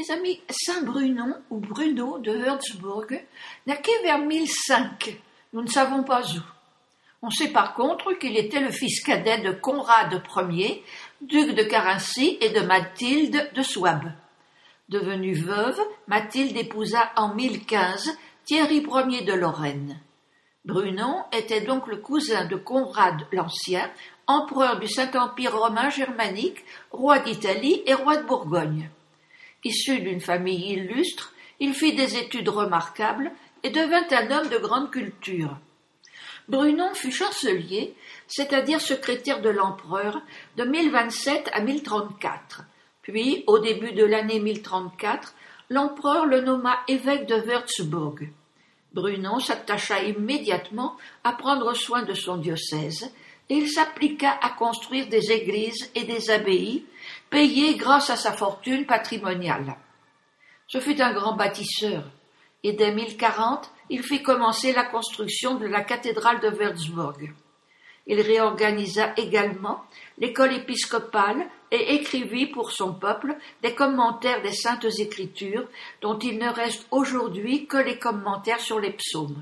Mes amis, Saint Brunon ou Bruno de Würzburg naquit vers 1005, nous ne savons pas où. On sait par contre qu'il était le fils cadet de Conrad Ier, duc de Carinthie et de Mathilde de Souabe. Devenue veuve, Mathilde épousa en 1015 Thierry Ier de Lorraine. Brunon était donc le cousin de Conrad l'Ancien, empereur du Saint-Empire romain germanique, roi d'Italie et roi de Bourgogne. Issu d'une famille illustre, il fit des études remarquables et devint un homme de grande culture. Brunon fut chancelier, c'est-à-dire secrétaire de l'empereur, de 1027 à 1034. Puis, au début de l'année 1034, l'empereur le nomma évêque de Würzburg. Brunon s'attacha immédiatement à prendre soin de son diocèse et il s'appliqua à construire des églises et des abbayes, payées grâce à sa fortune patrimoniale. Ce fut un grand bâtisseur, et dès 1040, il fit commencer la construction de la cathédrale de Würzburg. Il réorganisa également l'école épiscopale et écrivit pour son peuple des commentaires des Saintes Écritures, dont il ne reste aujourd'hui que les commentaires sur les psaumes.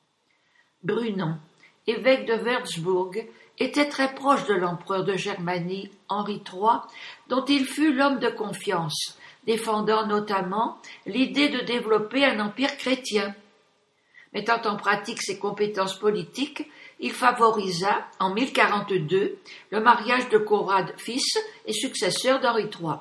Brunon, évêque de Würzburg, était très proche de l'empereur de Germanie, Henri III, dont il fut l'homme de confiance, défendant notamment l'idée de développer un empire chrétien. Mettant en pratique ses compétences politiques, il favorisa, en 1042, le mariage de Conrad fils et successeur d'Henri III.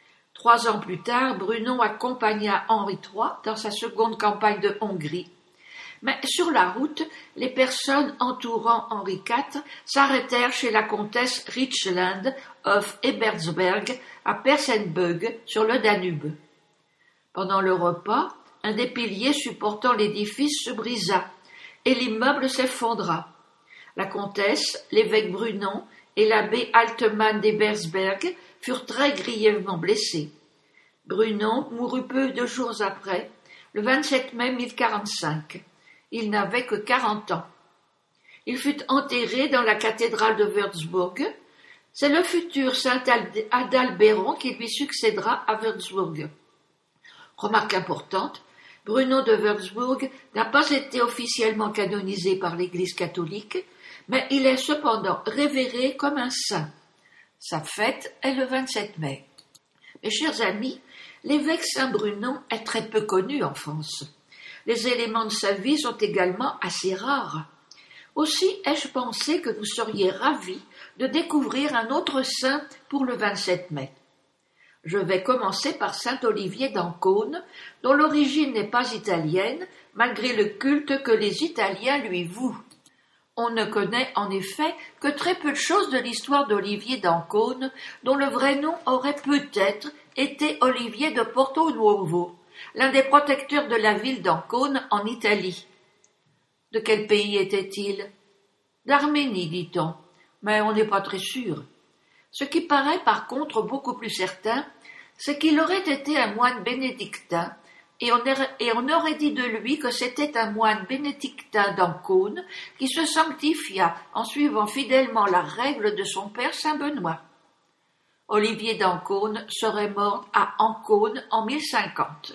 3 ans plus tard, Brunon accompagna Henri III dans sa seconde campagne de Hongrie. Mais sur la route, les personnes entourant Henri IV s'arrêtèrent chez la comtesse Richland of Ebersberg à Persenbög sur le Danube. Pendant le repas, un des piliers supportant l'édifice se brisa et l'immeuble s'effondra. La comtesse, l'évêque Brunon et l'abbé Altmann d'Ebersberg furent très grièvement blessés. Brunon mourut peu de jours après, le 27 mai 1045. Il n'avait que 40 ans. Il fut enterré dans la cathédrale de Würzburg. C'est le futur saint Adalbéron qui lui succédera à Würzburg. Remarque importante, Bruno de Würzburg n'a pas été officiellement canonisé par l'Église catholique, mais il est cependant révéré comme un saint. Sa fête est le 27 mai. Mes chers amis, l'évêque Saint Brunon est très peu connu en France. Les éléments de sa vie sont également assez rares. Aussi ai-je pensé que vous seriez ravis de découvrir un autre saint pour le 27 mai. Je vais commencer par saint Olivier d'Ancône, dont l'origine n'est pas italienne, malgré le culte que les Italiens lui vouent. On ne connaît en effet que très peu de choses de l'histoire d'Olivier d'Ancône, dont le vrai nom aurait peut-être été Olivier de Porto Nuovo, l'un des protecteurs de la ville d'Ancône en Italie. De quel pays était-il? D'Arménie, dit-on, mais on n'est pas très sûr. Ce qui paraît par contre beaucoup plus certain, c'est qu'il aurait été un moine bénédictin, et on aurait dit de lui que c'était un moine bénédictin d'Ancône qui se sanctifia en suivant fidèlement la règle de son père Saint Benoît. Olivier d'Ancône serait mort à Ancône en 1050.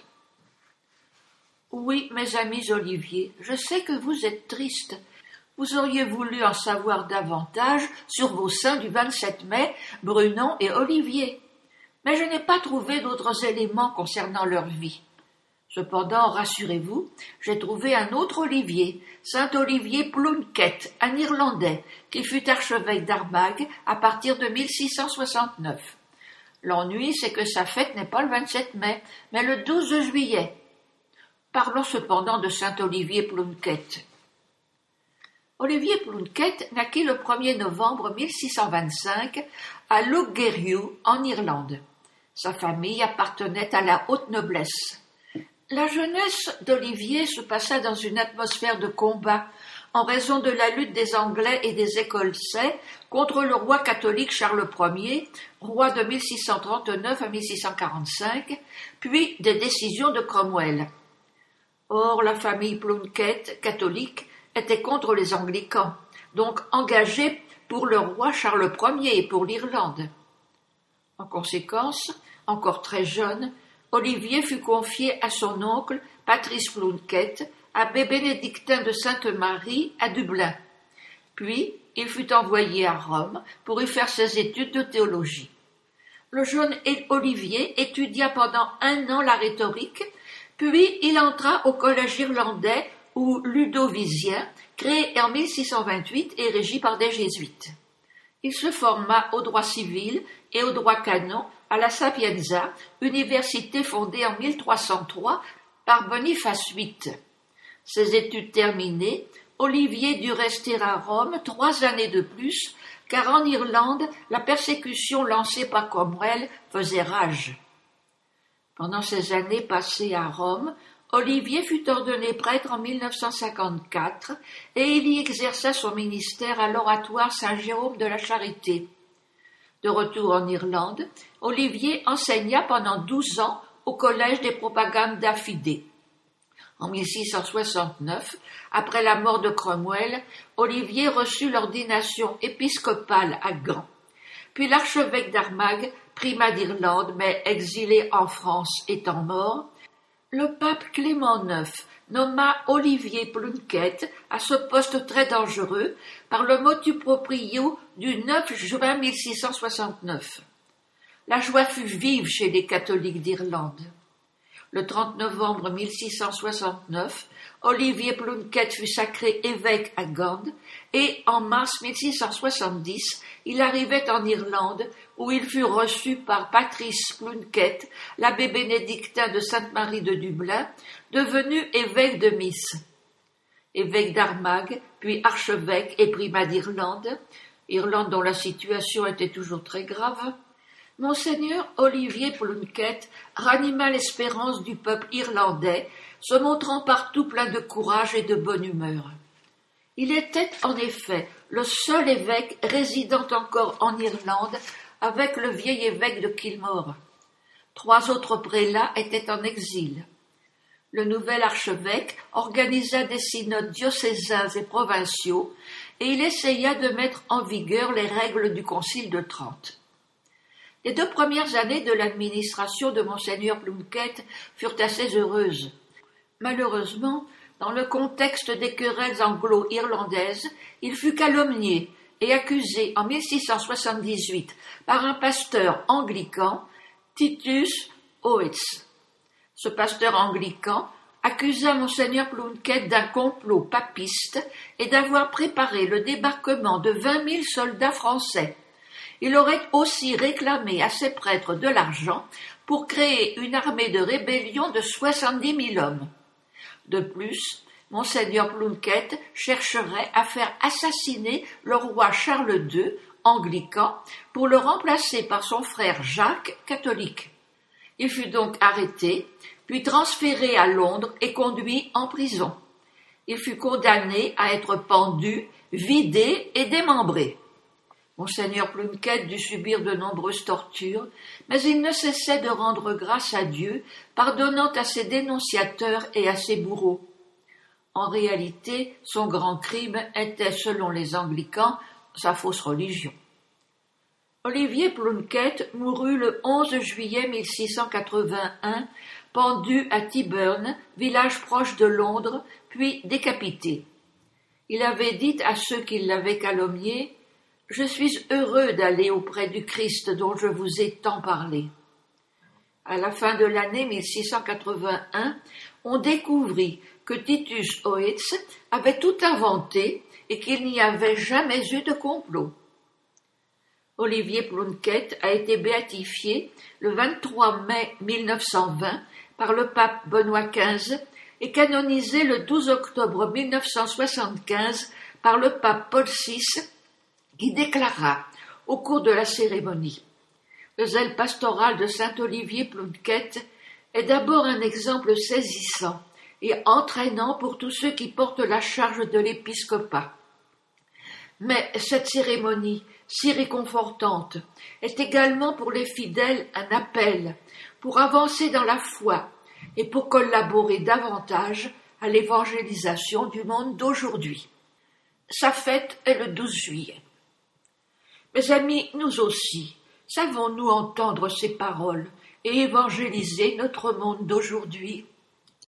Oui, mes amis Olivier, je sais que vous êtes tristes. Vous auriez voulu en savoir davantage sur vos saints du 27 mai, Brunon et Olivier. Mais je n'ai pas trouvé d'autres éléments concernant leur vie. Cependant, rassurez-vous, j'ai trouvé un autre Olivier, saint Olivier Plunkett, un Irlandais, qui fut archevêque d'Armagh à partir de 1669. L'ennui, c'est que sa fête n'est pas le 27 mai, mais le 12 juillet. Parlons cependant de saint Olivier Plunkett. Olivier Plunkett naquit le 1er novembre 1625 à Lougherio, en Irlande. Sa famille appartenait à la haute noblesse. La jeunesse d'Olivier se passa dans une atmosphère de combat en raison de la lutte des Anglais et des Écossais contre le roi catholique Charles Ier, roi de 1639 à 1645, puis des décisions de Cromwell. Or, la famille Plunkett, catholique, était contre les anglicans, donc engagée pour le roi Charles Ier et pour l'Irlande. En conséquence, encore très jeune, Olivier fut confié à son oncle Patrice Plunkett, abbé bénédictin de Sainte-Marie à Dublin. Puis, il fut envoyé à Rome pour y faire ses études de théologie. Le jeune Olivier étudia pendant 1 an la rhétorique, puis il entra au collège irlandais ou ludovisien, créé en 1628 et régi par des jésuites. Il se forma au droit civil et au droit canon à la Sapienza, université fondée en 1303 par Boniface VIII. Ses études terminées, Olivier dut rester à Rome 3 années de plus, car en Irlande, la persécution lancée par Cromwell faisait rage. Pendant ces années passées à Rome, Olivier fut ordonné prêtre en 1954 et il y exerça son ministère à l'oratoire Saint-Jérôme de la Charité. De retour en Irlande, Olivier enseigna pendant 12 ans au collège des Propaganda Fide. En 1669, après la mort de Cromwell, Olivier reçut l'ordination épiscopale à Gand. Puis l'archevêque d'Armagh, primat d'Irlande mais exilé en France étant mort, le pape Clément IX nomma Olivier Plunkett à ce poste très dangereux par le motu proprio du 9 juin 1669. La joie fut vive chez les catholiques d'Irlande. Le 30 novembre 1669, Olivier Plunkett fut sacré évêque à Gand et en mars 1670, il arrivait en Irlande où il fut reçu par Patrice Plunkett, l'abbé bénédictin de Sainte-Marie de Dublin, devenu évêque de Meath. Évêque d'Armagh, puis archevêque et primat d'Irlande, Irlande dont la situation était toujours très grave, Monseigneur Olivier Plunkett ranima l'espérance du peuple irlandais, se montrant partout plein de courage et de bonne humeur. Il était en effet le seul évêque résidant encore en Irlande avec le vieil évêque de Kilmore. 3 autres prélats étaient en exil. Le nouvel archevêque organisa des synodes diocésains et provinciaux et il essaya de mettre en vigueur les règles du Concile de Trente. Les 2 premières années de l'administration de Monseigneur Plunkett furent assez heureuses. Malheureusement, dans le contexte des querelles anglo-irlandaises, il fut calomnié et accusé en 1678 par un pasteur anglican, Titus Oates. Ce pasteur anglican accusa Monseigneur Plunkett d'un complot papiste et d'avoir préparé le débarquement de 20 000 soldats français. Il aurait aussi réclamé à ses prêtres de l'argent pour créer une armée de rébellion de 70 000 hommes. De plus, Monseigneur Plunkett chercherait à faire assassiner le roi Charles II, anglican, pour le remplacer par son frère Jacques, catholique. Il fut donc arrêté, puis transféré à Londres et conduit en prison. Il fut condamné à être pendu, vidé et démembré. Monseigneur Plunkett dut subir de nombreuses tortures, mais il ne cessait de rendre grâce à Dieu, pardonnant à ses dénonciateurs et à ses bourreaux. En réalité, son grand crime était, selon les anglicans, sa fausse religion. Olivier Plunkett mourut le 11 juillet 1681, pendu à Tyburn, village proche de Londres, puis décapité. Il avait dit à ceux qui l'avaient calomnié: « Je suis heureux d'aller auprès du Christ dont je vous ai tant parlé. » À la fin de l'année 1681, on découvrit que Titus Oates avait tout inventé et qu'il n'y avait jamais eu de complot. Olivier Plunkett a été béatifié le 23 mai 1920 par le pape Benoît XV et canonisé le 12 octobre 1975 par le pape Paul VI, qui déclara au cours de la cérémonie: « Le zèle pastoral de saint Olivier Plunkett est d'abord un exemple saisissant et entraînant pour tous ceux qui portent la charge de l'épiscopat. Mais cette cérémonie, si réconfortante, est également pour les fidèles un appel pour avancer dans la foi et pour collaborer davantage à l'évangélisation du monde d'aujourd'hui. » Sa fête est le 12 juillet. Mes amis, nous aussi, savons-nous entendre ces paroles et évangéliser notre monde d'aujourd'hui.